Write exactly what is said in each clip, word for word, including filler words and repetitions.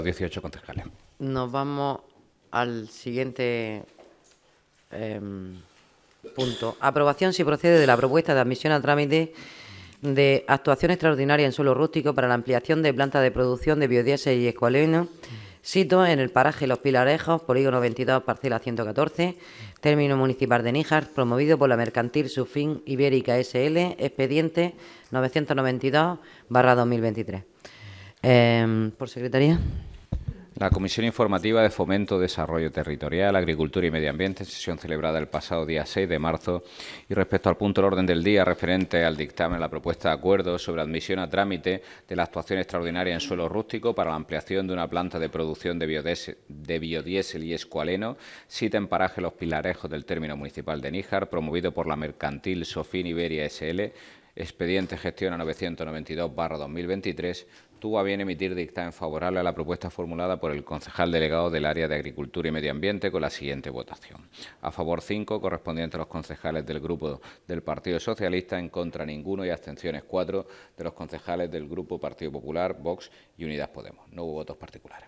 dieciocho concejales. Nos vamos al siguiente eh, punto. Aprobación, si procede, de la propuesta de admisión a trámite de actuación extraordinaria en suelo rústico para la ampliación de planta de producción de biodiesel y escualeno, sito en el paraje Los Pilarejos, polígono veintidós, parcela ciento catorce, término municipal de Níjar, promovido por la Mercantil Sufin Ibérica S L, expediente novecientos noventa y dos barra dos mil veintitrés. Eh, por secretaría. La Comisión Informativa de Fomento, Desarrollo Territorial, Agricultura y Medio Ambiente, sesión celebrada el pasado día seis de marzo, y respecto al punto del orden del día referente al dictamen de la propuesta de acuerdo sobre admisión a trámite de la actuación extraordinaria en suelo rústico para la ampliación de una planta de producción de biodiesel, de biodiesel y escualeno, sita en paraje Los Pilarejos del término municipal de Níjar, promovido por la Mercantil Sofin Iberia S L, expediente gestión a novecientos noventa y dos barra dos mil veintitrés, tuvo a bien emitir dictamen favorable a la propuesta formulada por el concejal delegado del área de Agricultura y Medio Ambiente con la siguiente votación. A favor cinco, correspondiente a los concejales del Grupo del Partido Socialista, en contra ninguno y abstenciones cuatro de los concejales del Grupo Partido Popular, Vox y Unidas Podemos. No hubo votos particulares.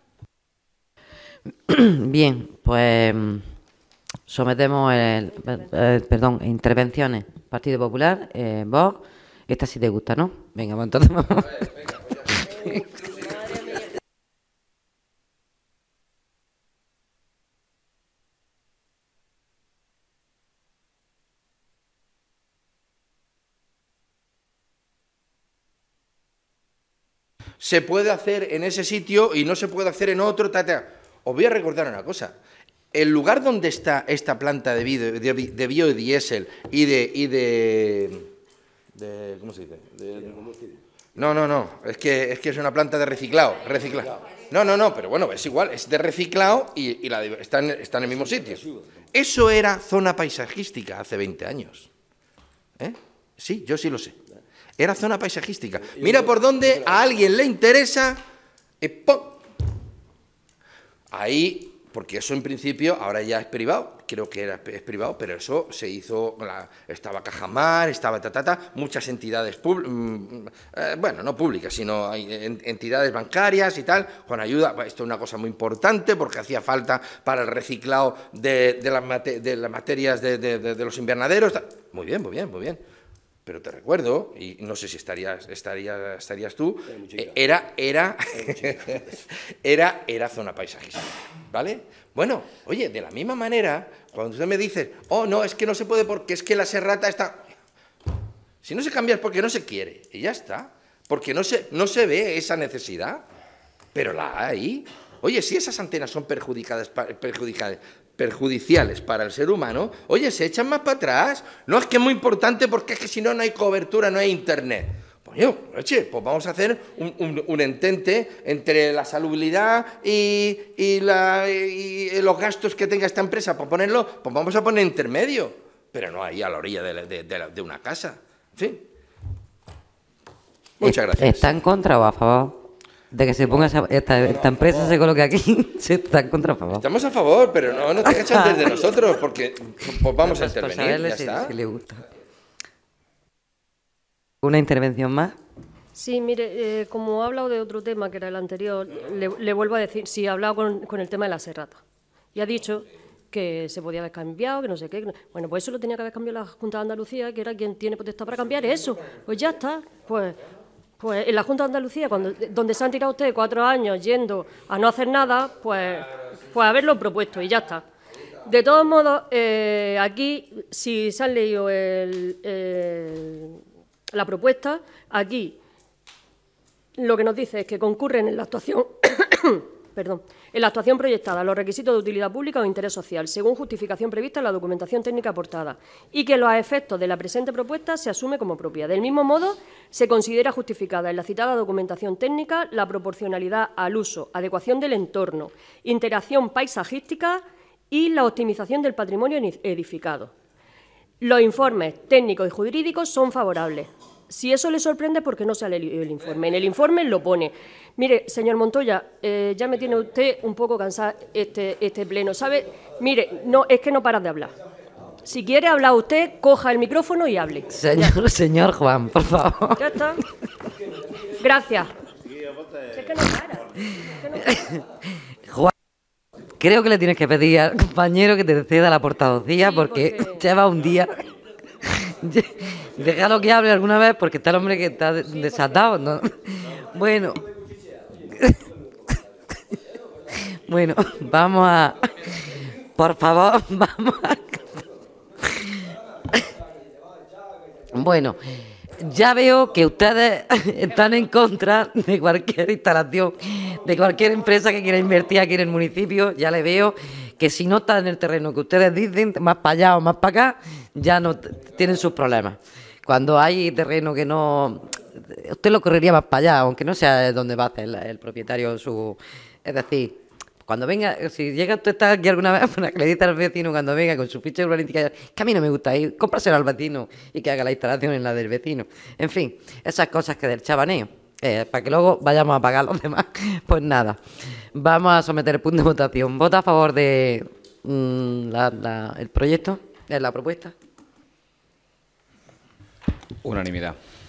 Bien, pues sometemos el, eh, perdón, intervenciones. Partido Popular, eh, Vox. Esta sí te gusta, ¿no? Venga, pues entonces vamos. Se puede hacer en ese sitio y no se puede hacer en otro. Tata. Os voy a recordar una cosa. El lugar donde está esta planta de, bio, de, de biodiesel y de, y de, de... ¿Cómo se dice? De, no, no, no. Es que, es que es una planta de reciclado. reciclado. No, no, no, pero bueno, es igual. Es de reciclado y, y la de, está, en, está en el mismo sitio. Eso era zona paisajística hace veinte años. ¿Eh? Sí, yo sí lo sé. Era zona paisajística. Mira por dónde a alguien le interesa y ¡pum! Ahí, porque eso en principio ahora ya es privado, creo que era, es privado, pero eso se hizo, la, estaba Cajamar, estaba tatata, muchas entidades, eh, bueno, no públicas, sino hay entidades bancarias y tal, con ayuda. Esto es una cosa muy importante porque hacía falta para el reciclado de, de, las, mate, de las materias de, de, de, de los invernaderos. Muy bien, muy bien, muy bien. Pero te recuerdo, y no sé si estarías, estarías, estarías tú, era, era, era, era zona paisajística, ¿vale? Bueno, oye, de la misma manera, cuando usted me dice, oh, no, es que no se puede porque es que la serrata está... Si no se cambia es porque no se quiere, y ya está, porque no se, no se ve esa necesidad, pero la hay. Oye, si esas antenas son perjudicadas, perjudicadas, perjudiciales para el ser humano, oye, se echan más para atrás. No, es que es muy importante porque es que si no, no hay cobertura, no hay internet. Pues yo, oye, pues vamos a hacer un, un, un entente entre la salubridad y, y, la, y los gastos que tenga esta empresa para ponerlo, pues vamos a poner intermedio, pero no ahí a la orilla de, de, de, de una casa. En fin. Muchas gracias. ¿Está en contra o a favor de que se ponga esa, esta, esta empresa se coloque aquí? Se está en contra, a favor. Estamos a favor, pero no, no te echan desde nosotros, porque pues vamos a intervenir, ya si, está. Si le gusta. ¿Una intervención más? Sí, mire, eh, como ha hablado de otro tema, que era el anterior, le, le vuelvo a decir, sí, ha hablado con, con el tema de la serrata. Y ha dicho que se podía haber cambiado, que no sé qué. Bueno, pues eso lo tenía que haber cambiado la Junta de Andalucía, que era quien tiene potestad para cambiar eso. Pues ya está, pues... Pues en la Junta de Andalucía, cuando, donde se han tirado ustedes cuatro años yendo a no hacer nada, pues, pues haberlo propuesto y ya está. De todos modos, eh, aquí, si se han leído el, el, la propuesta, aquí lo que nos dice es que concurren en la actuación... Perdón, en la actuación proyectada los requisitos de utilidad pública o interés social, según justificación prevista en la documentación técnica aportada, y que los efectos de la presente propuesta se asume como propia. Del mismo modo, se considera justificada en la citada documentación técnica la proporcionalidad al uso, adecuación del entorno, interacción paisajística y la optimización del patrimonio edificado. Los informes técnicos y jurídicos son favorables. Si eso le sorprende, ¿por qué no se ha leído el informe? En el informe lo pone. Mire, señor Montoya, eh, ya me tiene usted un poco cansado este, este pleno, ¿sabe? Mire, no, es que no paras de hablar. Si quiere hablar usted, coja el micrófono y hable. Señor, señor Juan, por favor. Ya está. Gracias. Es que no para. Juan, creo que le tienes que pedir al compañero que te ceda la portavocía Sí, porque, porque- lleva un día. Déjalo que hable alguna vez porque está el hombre que está de- desatado, ¿no? Bueno. Bueno, vamos a... Por favor, vamos a... Bueno, ya veo que ustedes están en contra de cualquier instalación, de cualquier empresa que quiera invertir aquí en el municipio. Ya le veo que si no está en el terreno que ustedes dicen, más para allá o más para acá, ya no t- tienen sus problemas. Cuando hay terreno que no... Usted lo correría más para allá, aunque no sea donde va a hacer el, el propietario su... Es decir... Cuando venga, si llega usted está aquí alguna vez, para que le dice al vecino cuando venga con su ficha urbanística, que a mí no me gusta ir, cómpraselo al vecino y que haga la instalación en la del vecino. En fin, esas cosas que del chabaneo, eh, para que luego vayamos a pagar los demás. Pues nada, vamos a someter el punto de votación. ¿Vota a favor de mm, la- la- el proyecto, de la propuesta? Unanimidad.